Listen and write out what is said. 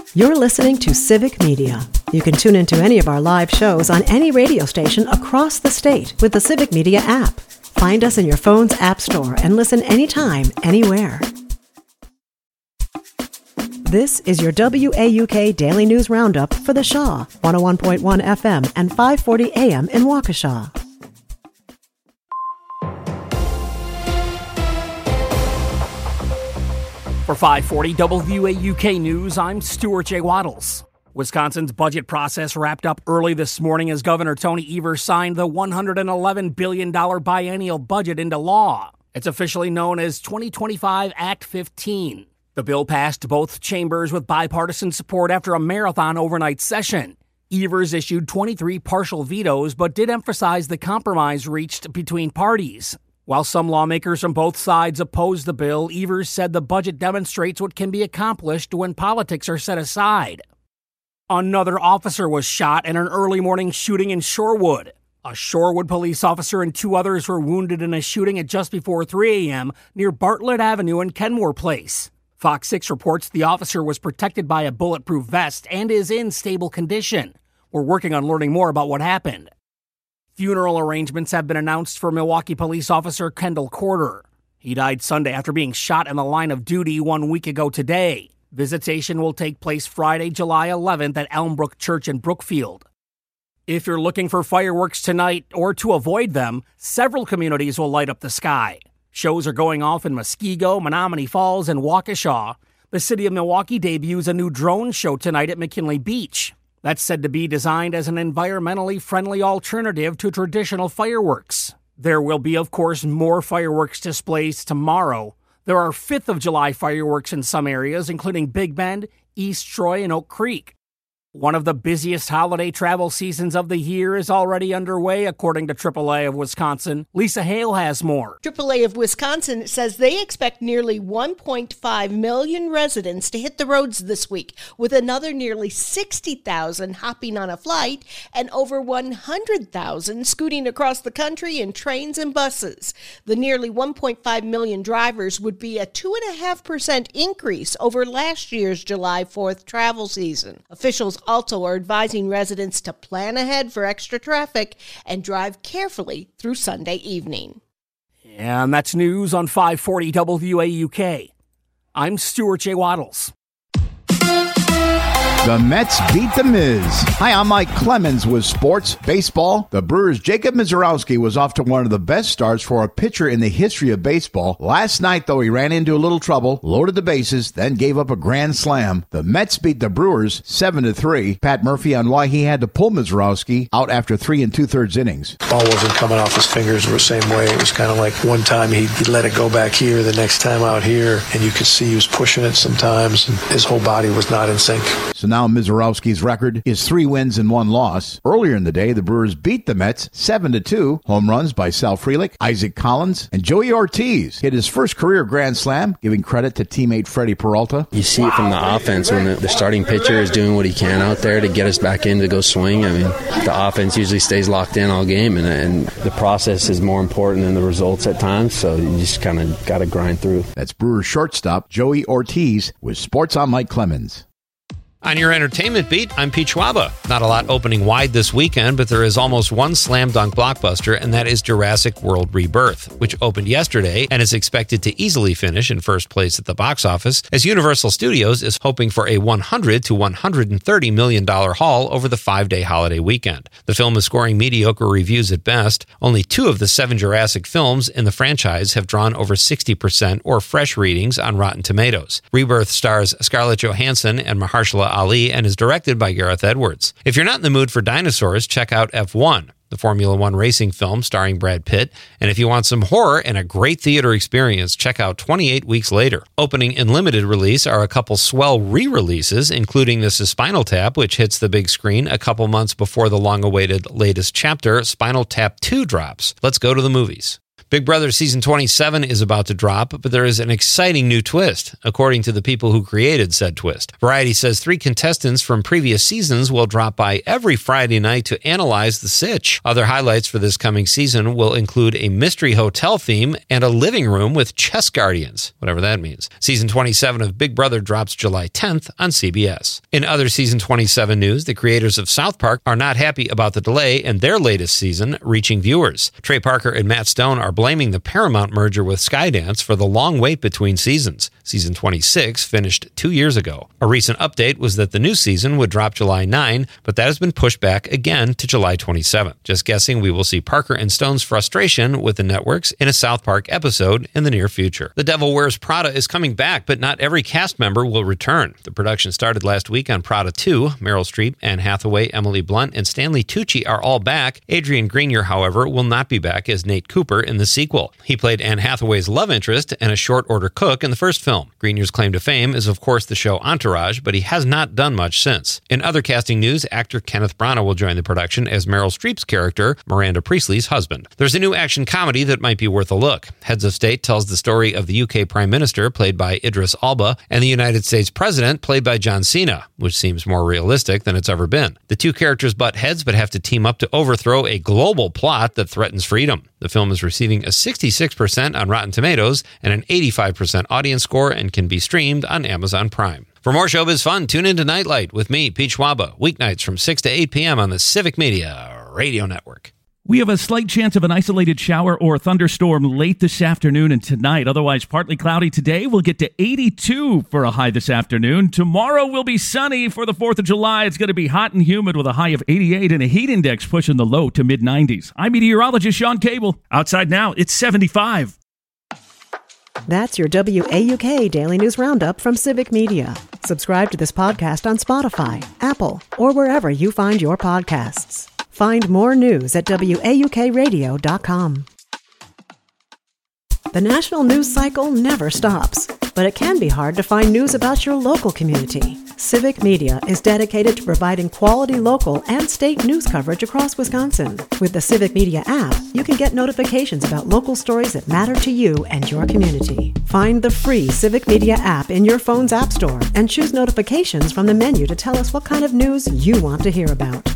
You're listening to Civic Media. You can tune into any of our live shows on any radio station across the state with the Civic Media app. Find us in your phone's app store and listen anytime, anywhere. This is your WAUK Daily News Roundup for the Shaw, 101.1 FM and 540 AM in Waukesha. For 540 WAUK News, I'm Stuart J. Waddles. Wisconsin's budget process wrapped up early this morning as Governor Tony Evers signed the $111 billion biennial budget into law. It's officially known as 2025 Act 15. The bill passed both chambers with bipartisan support after a marathon overnight session. Evers issued 23 partial vetoes, but did emphasize the compromise reached between parties. While some lawmakers from both sides opposed the bill, Evers said the budget demonstrates what can be accomplished when politics are set aside. Another officer was shot in an early morning shooting in Shorewood. A Shorewood police officer and two others were wounded in a shooting at just before 3 a.m. near Bartlett Avenue and Kenmore Place. Fox 6 reports the officer was protected by a bulletproof vest and is in stable condition. We're working on learning more about what happened. Funeral arrangements have been announced for Milwaukee police officer Kendall Corder. He died Sunday after being shot in the line of duty 1 week ago today. Visitation will take place Friday, July 11th at Elmbrook Church in Brookfield. If you're looking for fireworks tonight or to avoid them, several communities will light up the sky. Shows are going off in Muskego, Menominee Falls, and Waukesha. The city of Milwaukee debuts a new drone show tonight at McKinley Beach. That's said to be designed as an environmentally friendly alternative to traditional fireworks. There will be, of course, more fireworks displays tomorrow. There are 4th of July fireworks in some areas, including Big Bend, East Troy, and Oak Creek. One of the busiest holiday travel seasons of the year is already underway, according to AAA of Wisconsin. Lisa Hale has more. AAA of Wisconsin says they expect nearly 1.5 million residents to hit the roads this week, with another nearly 60,000 hopping on a flight and over 100,000 scooting across the country in trains and buses. The nearly 1.5 million drivers would be a 2.5% increase over last year's July 4th travel season. Officials also are advising residents to plan ahead for extra traffic and drive carefully through Sunday evening. And that's news on 540 WAUK. I'm Stuart J. Waddles. The Mets beat the Miz. Hi, I'm Mike Clemens with sports. Baseball. The Brewers' Jacob Misiorowski was off to one of the best starts for a pitcher in the history of baseball. Last night, though, he ran into a little trouble, loaded the bases, then gave up a grand slam. The Mets beat the Brewers 7-3. Pat Murphy on why he had to pull Misiorowski out after 3 2/3 innings. Ball wasn't coming off his fingers the same way. It was kind of like one time he'd let it go back here, the next time out here, and you could see he was pushing it sometimes, and his whole body was not in sync. So now Misiorowski's record is 3 wins and 1 loss. Earlier in the day, the Brewers beat the Mets 7-2. Home runs by Sal Frelick, Isaac Collins, and Joey Ortiz hit his first career grand slam, giving credit to teammate Freddie Peralta. You see it from the offense when the starting pitcher is doing what he can out there to get us back in to go swing. I mean, the offense usually stays locked in all game, and the process is more important than the results at times, so you just kind of got to grind through. That's Brewers shortstop Joey Ortiz with Sports on Mike Clemens. On your entertainment beat, I'm Pete Schwaba. Not a lot opening wide this weekend, but there is almost one slam dunk blockbuster, and that is Jurassic World Rebirth, which opened yesterday and is expected to easily finish in first place at the box office, as Universal Studios is hoping for a $100 to $130 million haul over the 5-day holiday weekend. The film is scoring mediocre reviews at best. Only 2 of the 7 Jurassic films in the franchise have drawn over 60% or fresh readings on Rotten Tomatoes. Rebirth stars Scarlett Johansson and Mahershala Ali and is directed by Gareth Edwards. If you're not in the mood for dinosaurs, check out F1, the Formula One racing film starring Brad Pitt. And if you want some horror and a great theater experience, check out 28 Weeks Later. Opening in limited release are a couple swell re-releases, including This is Spinal Tap, which hits the big screen a couple months before the long-awaited latest chapter, Spinal Tap 2, drops. Let's go to the movies. Big Brother Season 27 is about to drop, but there is an exciting new twist, according to the people who created said twist. Variety says 3 contestants from previous seasons will drop by every Friday night to analyze the sitch. Other highlights for this coming season will include a mystery hotel theme and a living room with chess guardians, whatever that means. Season 27 of Big Brother drops July 10th on CBS. In other Season 27 news, the creators of South Park are not happy about the delay in their latest season reaching viewers. Trey Parker and Matt Stone are blaming the Paramount merger with Skydance for the long wait between seasons. Season 26 finished 2 years ago. A recent update was that the new season would drop July 9, but that has been pushed back again to July 27. Just guessing we will see Parker and Stone's frustration with the networks in a South Park episode in the near future. The Devil Wears Prada is coming back, but not every cast member will return. The production started last week on Prada 2. Meryl Streep, Anne Hathaway, Emily Blunt, and Stanley Tucci are all back. Adrian Grenier, however, will not be back as Nate Cooper in the sequel. He played Anne Hathaway's love interest and a short-order cook in the first film. Grenier's claim to fame is, of course, the show Entourage, but he has not done much since. In other casting news, actor Kenneth Branagh will join the production as Meryl Streep's character, Miranda Priestley's husband. There's a new action comedy that might be worth a look. Heads of State tells the story of the UK Prime Minister, played by Idris Elba, and the United States President, played by John Cena, which seems more realistic than it's ever been. The two characters butt heads but have to team up to overthrow a global plot that threatens freedom. The film is receiving a 66% on Rotten Tomatoes and an 85% audience score and can be streamed on Amazon Prime. For more showbiz fun, tune into Nightlight with me, Pete Schwaba, weeknights from 6 to 8 p.m. on the Civic Media Radio Network. We have a slight chance of an isolated shower or thunderstorm late this afternoon and tonight. Otherwise, partly cloudy today. We'll get to 82 for a high this afternoon. Tomorrow will be sunny for the 4th of July. It's going to be hot and humid with a high of 88 and a heat index pushing the low to mid-90s. I'm meteorologist Sean Cable. Outside now, it's 75. That's your WAUK Daily News Roundup from Civic Media. Subscribe to this podcast on Spotify, Apple, or wherever you find your podcasts. Find more news at WAUKradio.com. The national news cycle never stops, but it can be hard to find news about your local community. Civic Media is dedicated to providing quality local and state news coverage across Wisconsin. With the Civic Media app, you can get notifications about local stories that matter to you and your community. Find the free Civic Media app in your phone's app store and choose notifications from the menu to tell us what kind of news you want to hear about.